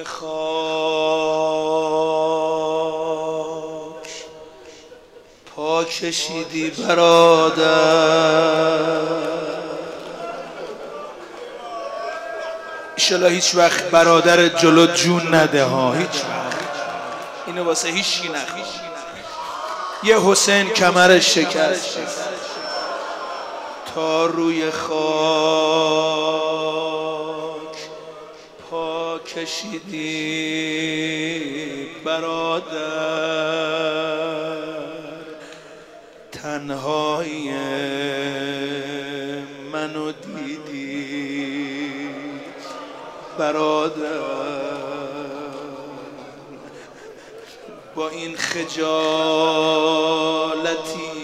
روی خاک پا کشیدی برادر، ایشالا هیچ وقت برادر جلو جون نده ها، هیچ وقت اینو واسه هیچی نخواه. یه حسین کمرش شکست تا روی خاک پا کشیدی برادر، تنهایی منو دیدی برادر، با این خجالتی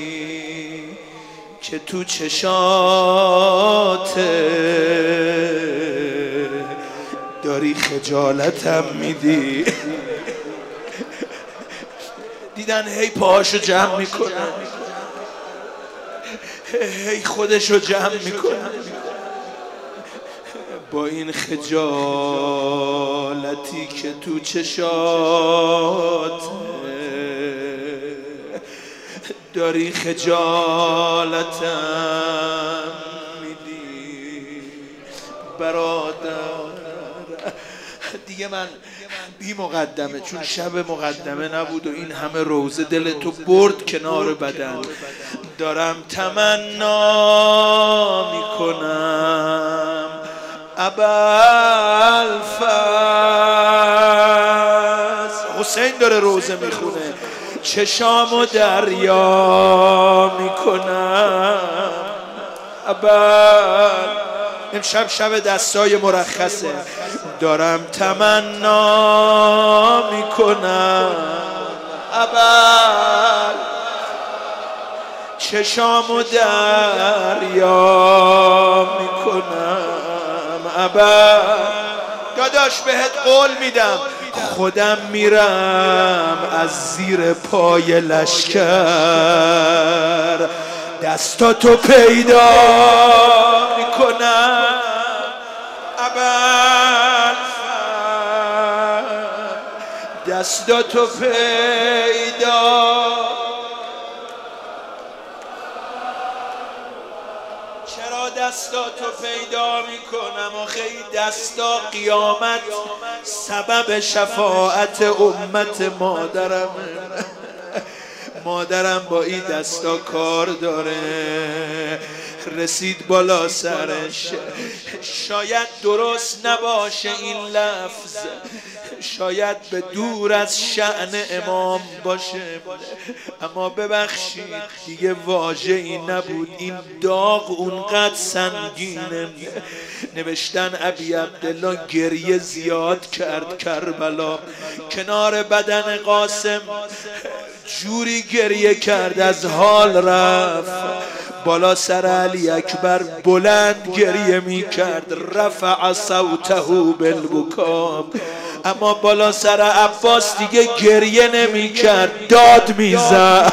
که تو چشاته داری خجالتم میدی. دیدن هی پاهاشو جمع میکنه، هی خودشو جمع میکنه، با این خجالتی که تو چشات داری خجالتم میدی برادر. دیگه من بی مقدمه، چون شب مقدمه نبود و این همه روزه دل تو برد کنار بدن، دارم تمنا میکنم ابوالفضل. حسین داره روزه میخونه، چشامو دریا میکنم امشب شب دستای مرخصه، دارم تمنا میکنم چشامو دریا میکنم داداش بهت قول میدم خودم میرم از زیر پای لشکر، دستاتو پیدا میکنم دستاتو پیدا. چرا دستاتو پیدا میکنم؟ آخه این دستا قیامت سبب شفاعت امت مادرم. مادرم با این دستا کار داره، رسید بالا سرش. شاید درست نباشه این لفظ، شاید به دور از شأن امام باشه، اما ببخشید دیگه واژه این نبود. این داغ اونقدر سنگینه. نوشتن ابی عبدالله گریه زیاد کرد کربلا، کنار بدن قاسم جوری گریه کرد از حال رفت. بالا سر علی اکبر بلند گریه می کرد، رفع صوته بالبکا، اما بالا سر عباس دیگه گریه نمی کرد، داد می زد.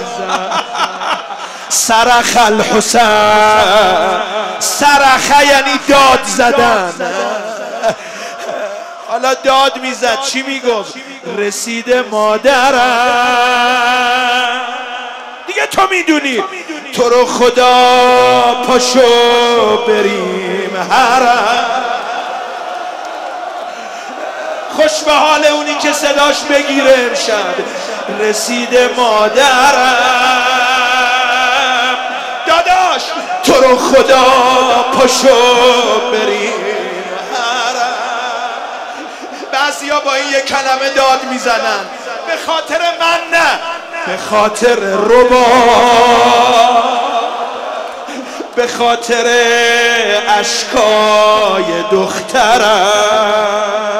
صرخ الحسین، صرخه یعنی داد زدن. حالا داد می زد، چی می گفت؟ رسیده مادرم. دیگه تو میدونی، تو رو خدا پاشو بریم حرم. خوش به حال اونی که صداش بگیره امشب. رسیده مادرم، داداش تو رو خدا پاشو بریم حرم. بعضیا با این یک کلمه داد میزنن، به خاطر من نه، به خاطر ربا، به خاطر اشکای دخترم.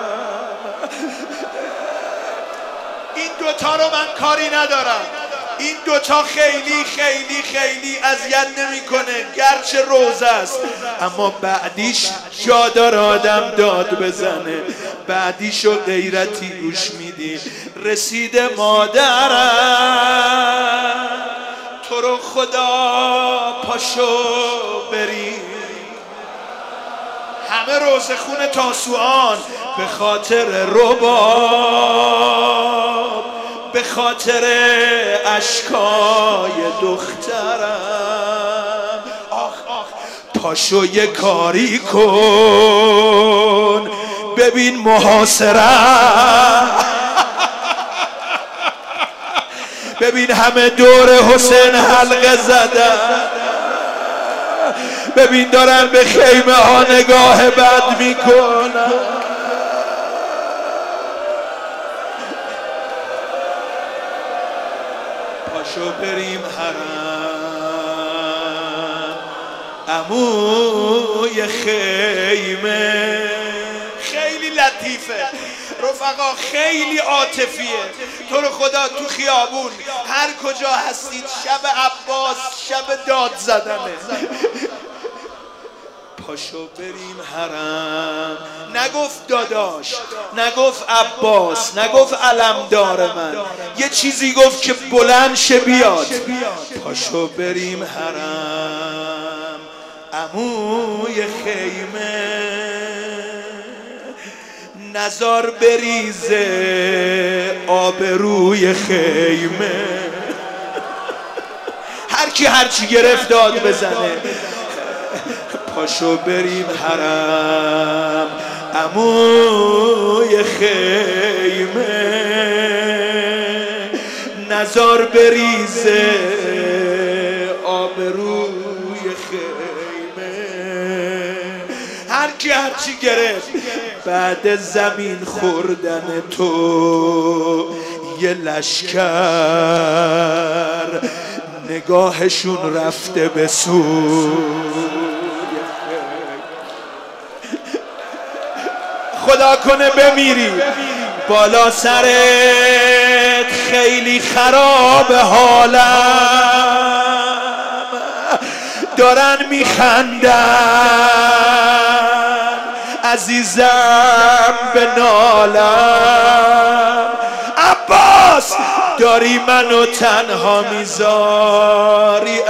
این دوتا رو من کاری ندارم، این دوتا خیلی خیلی خیلی اذیت نمیکنه، گرچه روزه است، اما بعدیش جا داره آدم داد بزنه، بعدیشو غیرتی گوش میدی. رسیده مادرم، تو رو خدا پاشو بریم همه روزه خون تاسوعان به خاطر رباب، به خاطر اشکای دخترم. آخ آخ پاشو یه کاری کن ببین محاصرم، ببین همه دور حسین حلقه زدن، ببین دارن به خیمه ها نگاه بد میکنن. پاشو بریم حرم عموی خیمه. خیلی لطیفه رفقا، خیلی عاطفیه. تو رو خدا تو خیابون هر کجا هستید شب عباس شب داد زدنه. پاشو بریم حرم. نگفت داداش، نگفت عباس، نگفت علمدار من، یه چیزی گفت که بلند شه بیاد. پاشو بریم حرم عموی خیمه، نزار بریزه آبروی خیمه. هر کی هرچی گرفت داد بزنه. پاشو بریم حرم عموی خیمه، نزار بریزه آبروی خیمه. هر کی هرچی گرفت بعد زمین خوردن تو یه لشکر نگاهشون رفته به سوی. خدا کنه بمیری بالا سرت خیلی خراب حالم، دارن میخندن عزیزم به نالم. عباس داری منو تنها میذاری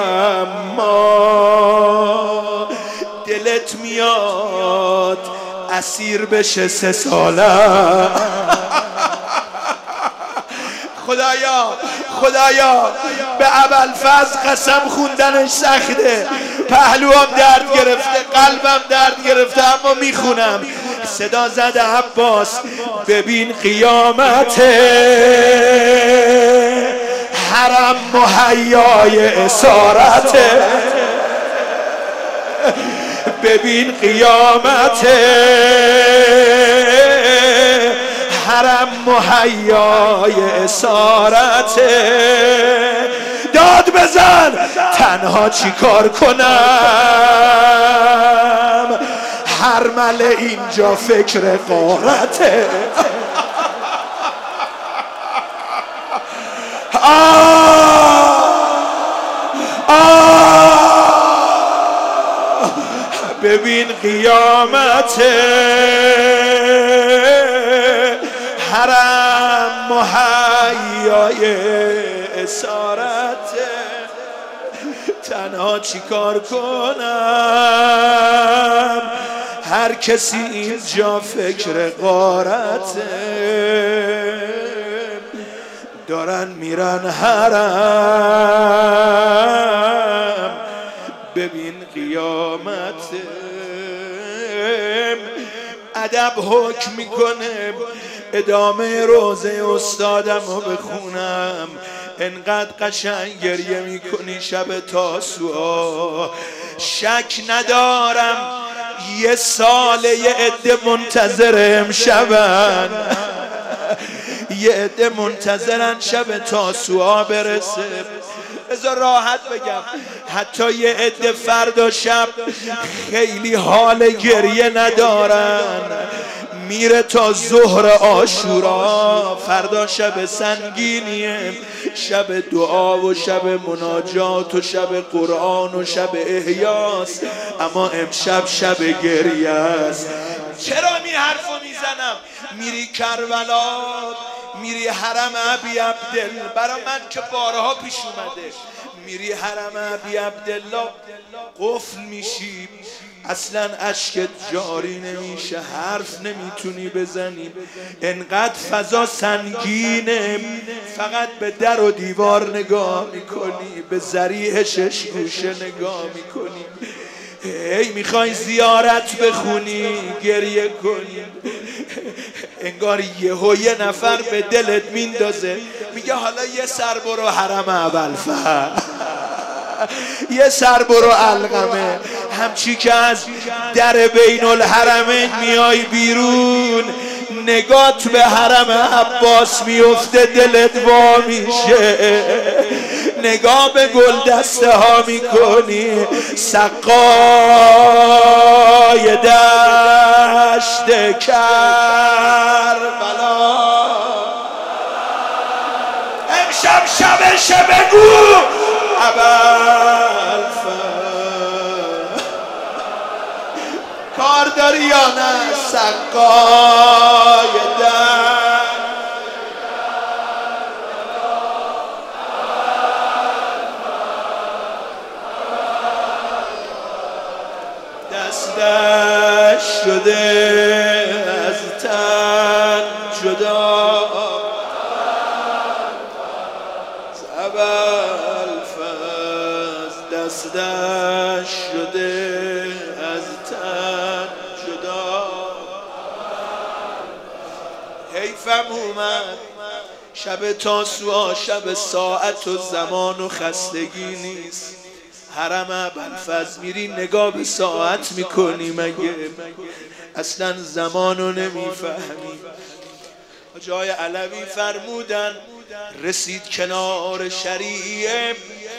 اما دلت میاد اسیر بشه 3 سالم. خدایا به ابوالفضل قسم خوندنش سخته، پهلوام درد گرفته، قلبم درد گرفته، اما میخونم. صدا زده عباس ببین قیامت حرم مهیای اسارته، ببین قیامت حرم مهیای اسارته. داد بزن تنها چی کار کنم، حرمل اینجا فکر غارته. ببین قیامت حرم مهیای اسارته، تنها چی کار کنم، هر کسی اینجا فکر غارته. دارن میرن حرم ببین قیامت. ادب حکم میکنه ادامه روزه استادم رو بخونم. انقدر قشنگ گریه میکنی شب تاسوعا، شک ندارم 1 سال یه عده منتظر امشبن، یه عده منتظرن شب تاسوعا برسه. بذار راحت بگم حتی یه عده فردا شب خیلی حال گریه ندارن، میره تا ظهر عاشورا. فردا شب سنگینیه، شب دعا و شب مناجات و شب قرآن و شب احیاست، اما امشب شب گریه است. چرا می حرفو میزنم؟ میری کربلا، میری حرم ابی عبدالله، برا من که بارها پیش اومده، میری حرم ابی عبدالله قفل میشی، اصلا اشکت جاری نمیشه، حرف نمیتونی بزنی، انقدر فضا سنگینه، فقط به در و دیوار نگاه میکنی، به ذریح شش گوشه نگاه میکنی، هی میخوای زیارت بخونی گریه کنی، انگار یه نفر به دلت میندازه میگه حالا یه سر برو حرم ابوالفضل، یه سر برو علقمه. همچی که از در بین الحرمین میای بیرون، نگات به حرم عباس میفته، دلت وا میشه، نگاه به گل دسته ها میکنی، سقای دشت کربلا. امشب شبش بگو ابوالفضل، کار داری یا نه؟ سقای دستش شده از تن جدا، ابوالفضل دستش شده از تن جدا. حیفم اومد شب تاسوعا، شب ساعت و زمان و خستگی نیست، حرم ابوالفضل میری نگاه به ساعت میکنی، مگه اصلا زمانو نمیفهمی. جای علوی فرمودن رسید کنار شریعه،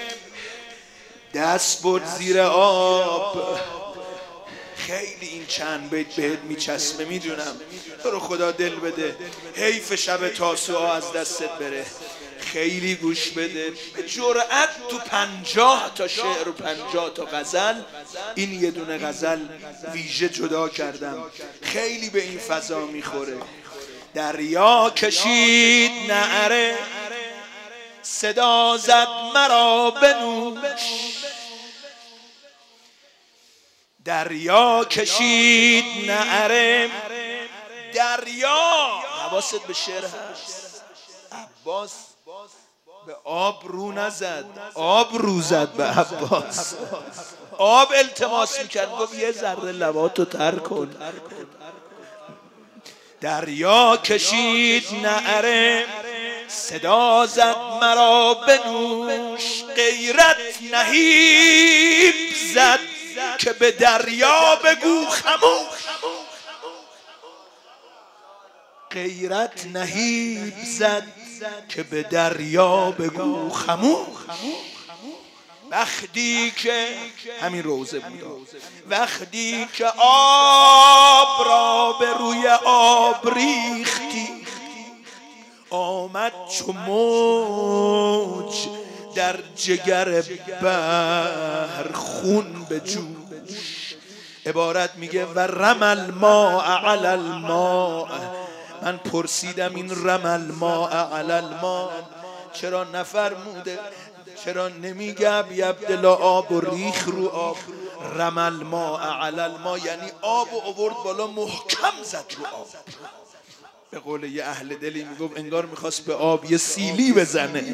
دست برد زیر آب. خیلی این چند بیت بهت میچسبه میدونم، تو رو خدا دل بده، حیف شب تاسوعا از دستت بره، خیلی گوش بده. به جرأت تو 50 تا شعر و 50 تا غزل این یه دونه غزل ویژه جدا کردم، خیلی به این فضا میخوره. دریا کشید نعره، صدا زد مرا بنوش، دریا کشید نعره، دریا حواست به شعر هست. عباس به آب رو نزد، آب رو زد به عباس، آب التماس میکرد، گفت یه ذره لباتو تر کن. دریا کشید نعره، صدا زد مرا بنوش، غیرت نهیب زد که به دریا بگو خموش، غیرت نهیب زد که به دریا بگو خموش. وقتی که همین روزه بود، وقتی که آب را به روی آب ریختی، آمد چو موج در جگر بحر خون به جوش. عبارت میگه و رمل ما علی الماء، من پرسیدم این رمل ما علی الماء چرا نفرموده، چرا نمیگه ابی عبدالله آب و ریخ رو آب، رمل ما علی الماء یعنی آب و آورد بالا محکم زد رو آب. به قول یه اهل دلی میگفت انگار میخواست به آب یه سیلی بزنه.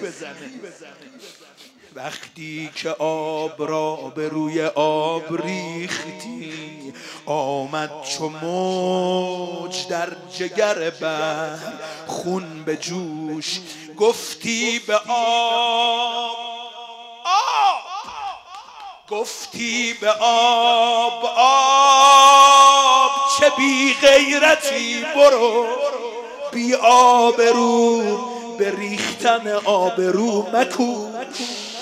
وقتی که آب را به روی آب ریختی، آمد چو موج در جگر بحر خون به جوش. گفتی به آب گفتی به آب آب چه بی غیرتی، برو بی آبرو به ریختن آبرو مکوش.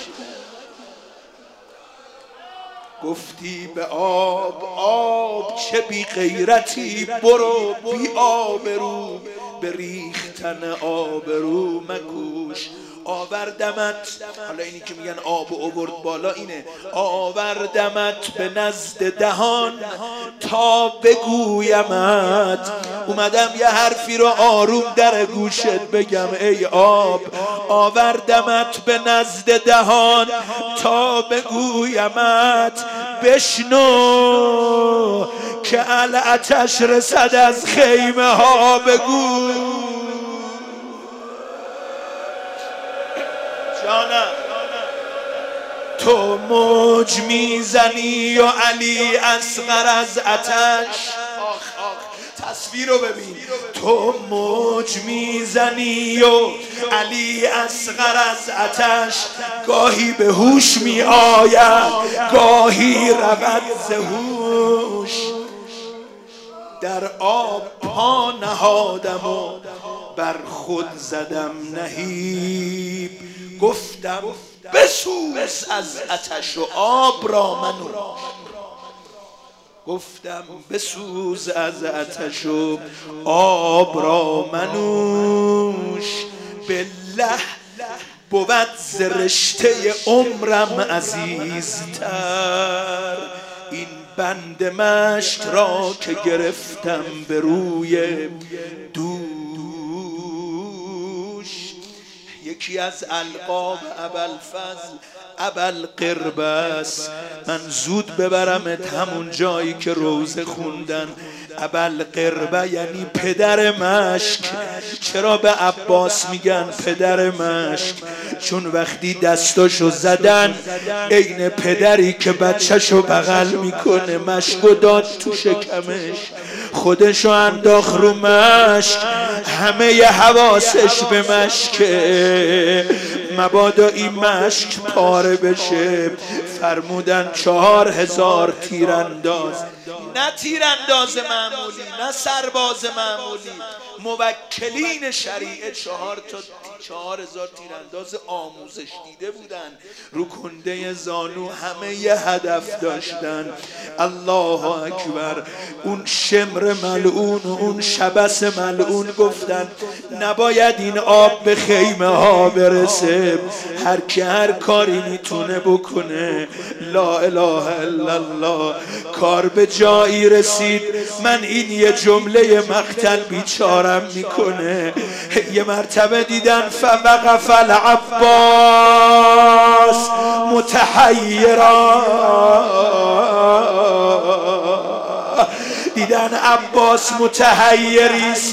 گفتی به آب آب چه بی غیرتی، برو بی آبرو به ریختن آبرو مکوش. آوردمت، حالا اینی که میگن آب و آورد بالا اینه، آوردمت به نزد دهان تا بگویمت. اومدم یه حرفی رو آروم در گوشت بگم ای آب، آوردمت به نزد دهان تا بگویمت بشنو که العتش رسد از خیمه ها بگو. جانم تو موج میزنی و علی اصغر از آتش. تصویر رو ببین. تو موج میزنی و علی اصغر از آتش، گاهی به هوش می آید گاهی رود ز هوش. در آب پا نهادم و بر خود زدم نهیب، گفتم بسوز از آتش و آب را منوش. گفتم بسوز از آتش و آب را منوش. بالله بود ز رشته عمرم عزیزتر این بند مشک را که گرفتم به روی دوش. یکی از القاب ابوالفضل ابوالقرب است. من زود ببرمت همون جایی که روزه خوندن. ابوالقرب یعنی پدر مشک. چرا به عباس میگن پدر مشک؟ چون وقتی دستاشو زدن عین پدری که بچهشو بغل میکنه مشکو داد تو شکمش، خودشو انداخت رو مشک، همه ی حواسش به مشکه، مبادا این مشک پاره بشه. فرمودن 4000 تیرانداز، نه تیرانداز معمولی، نه سرباز معمولی، موکلین شریعه 4000 تیرانداز آموزش دیده بودن، رو کنده زانو همه یه هدف داشتن. الله اکبر. اون شمر ملعون و اون شبس ملعون گفتن نباید این آب به خیمه ها برسه، هر کی هر کاری میتونه بکنه. لا اله الا الله. کار به جایی رسید من این یه جمله مقتل بیچارم میکنه. یه مرتبه دیدن فوقف العباس متحیرا، دیدن عباس متحیر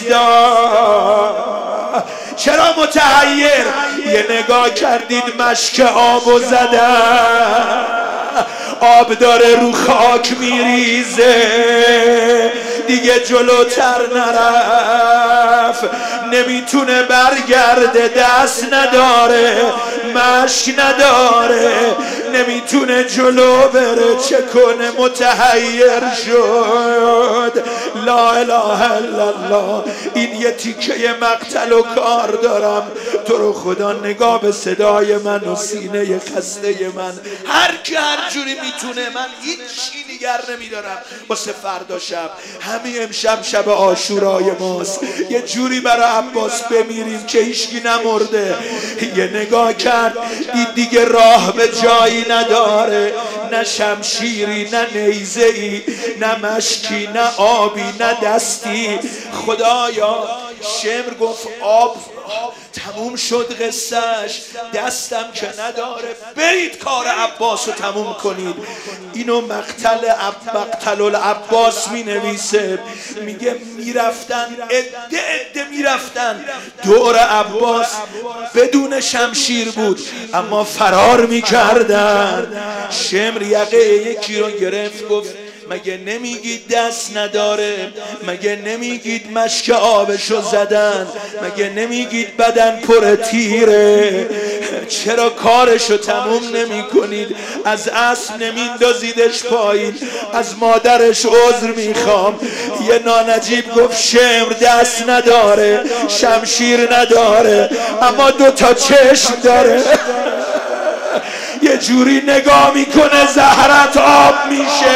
ایستاد. چرا متحیر؟ یه نگاه کردید مشک آبو زدن، آب داره رو خاک میریزه، دیگه جلوتر نرفت، نمیتونه برگرده، دست نداره، مشک نداره، نمیتونه جلو بره، چه کنه؟ متحیر شد. لا اله الا الله. این یه تیکه مقتل و کار دارم، تو رو خدا نگاه به صدای من و سینه خسته من. هر کی هر جوری میتونه، من هیچ چی دیگر نمیدارم واسه فردا شب. همین امشب شب عاشورای ماست، یه جوری برای عباس بمیریم که هیچکی نمرده. یه نگاه کرد دید دیگه راه به جایی نداره، نه شمشیری، نه نیزه‌ای، نه مشکی، نه آبی، نه دستی. خدایا شمر گفت آب تموم شد قصهش، دستم که نداره، برید کار عباس رو تموم کنید. اینو مقتل العباس می نویسه، میگه میرفتن عده میرفتن دور عباس، بدون شمشیر بود اما فرار میکردن. شمر یقه یکی رو گرفت گفت مگه نمیگید دست نداره؟ مگه نمیگید مشک آبشو زدن؟ مگه نمیگید بدن پر تیره؟ چرا کارشو تموم نمی کنید؟ از اسب نمیندازیدش پایین؟ از مادرش عذر میخوام. یه نانجیب گفت شمر دست نداره، شمشیر نداره، اما 2 چشم داره. یه جوری نگاه میکنه زهرت آب میشه،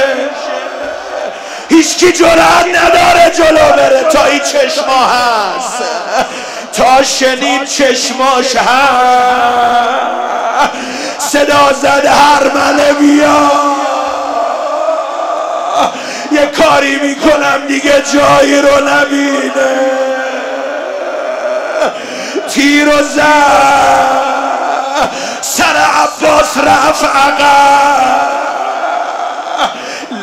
هیچکی جرأت نداره جلو بره تا این چشما هست، تا شنید چشماش هست. صدا زد هرمله بیا، یه کاری میکنم دیگه جایی رو نبینه. تیر و زد، سر عباس رفت عقب،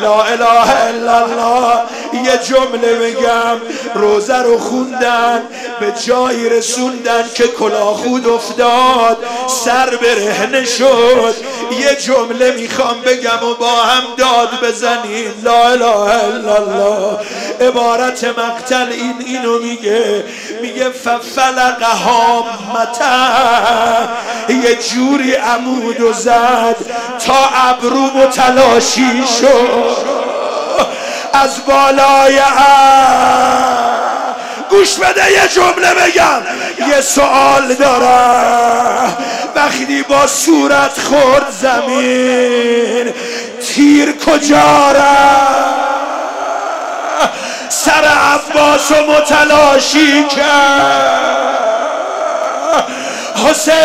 لا اله الا الله. یه جمله بگم، روزه رو خوندن به جایی رسوندن که کلاهخود افتاد، سر برهنه شد. یه جمله میخوام بگم و با هم داد بزنیم، لا اله الا الله. عبارت مقتل اینو میگه ففلق هامته، یه جوری عمودو زد تا ابرو متلاشی شد از بالای گوش بده یه جمله بگم، یه سوال دارم. وقتی با صورت خورد زمین، تیر کجا رفت؟ سر عباس و متلاشی کرد. حسین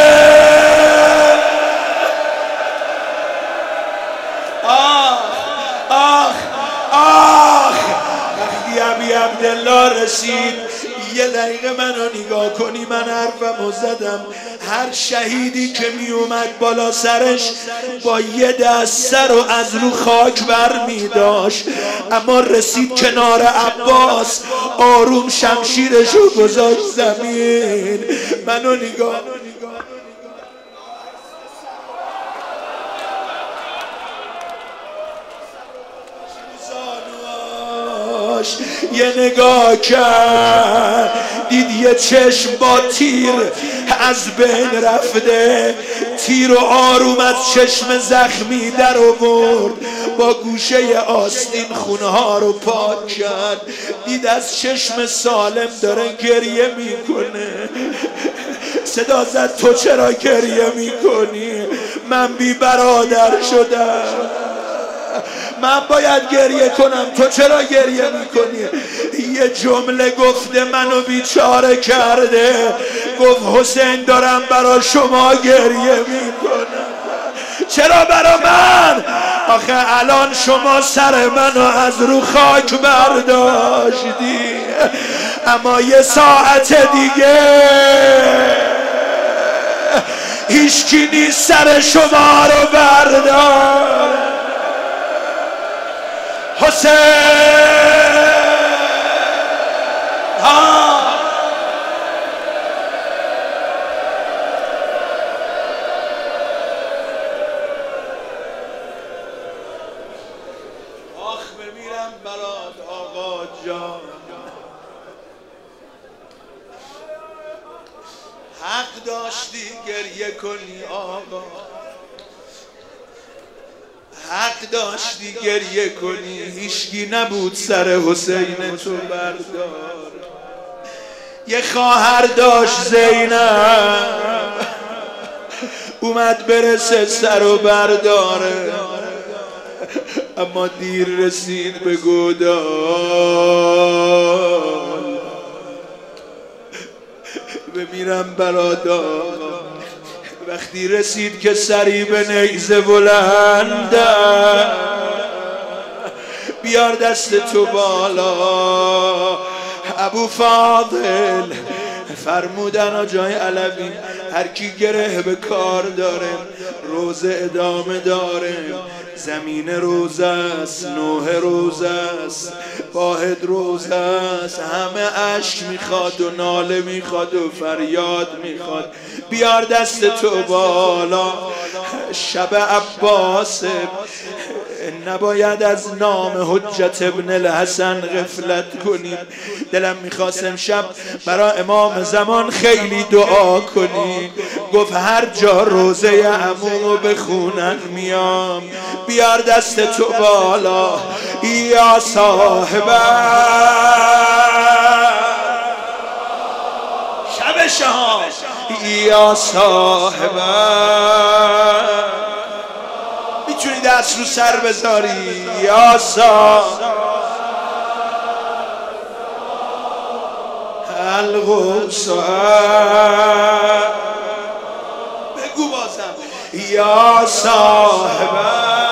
وقتی ابی عبدالله رسید، یه دقیقه منو نگاه کنی، من حرفمو زدم. هر شهیدی که می اومد بالا سرش با یه دست سر رو از رو خاک بر می داشت، اما رسید کنار عباس، آروم شمشیرشو گذاشت زمین. منو نگاه یه نگاه کرد، دید یه چشم با تیر از بین رفته. تیر و آروم از چشم زخمی در آورد، با گوشه آستین خونه ها رو پاک کرد. دید از چشم سالم داره گریه میکنه. صدا زد تو چرا گریه میکنی؟ من بی برادر شدم، من باید گریه کنم، تو چرا گریه میکنی؟ یه جمله گفته منو بیچاره کرده. گفت حسین دارم برا شما گریه میکنم. چرا برا من؟ آخه الان شما سر منو از رو خاک برداشتی، اما یه ساعت دیگه هیچکی نیست سر شما رو بردار. حسین آخ بمیرم برات آقا جان. حق داشتی گریه کنی آقا، حق داشتی گریه کنی. هیچکی نبود سر حسین تو بردار. یه خواهر داشت زینب، اومد برسه سر و برداره، اما دیر رسید به گودال. بمیرم برادر. وقتی رسید که سری به نیزه بلنده، بیار دست تو بالا. ابو فاضل فرمودن جای علوی، هر کی گره به کار داره روزه ادامه داره. زمین روزه است، نوح روزه است، واحد روزه است. همه اشک میخواد و ناله میخواد و فریاد میخواد. بیار دست تو بالا. شب عباس، نباید از نام حجت ابن الحسن غفلت کنیم. دلم میخواست امشب برای امام زمان خیلی دعا کنی. گفت هر جا روزه عمومو بخونن میام. بیار دست تو بالا. یا صاحب شب شهان، یا صاحب، میتونی دست رو سر بذاری؟ یا صاحب الغصه، بگو بازم یا صاحب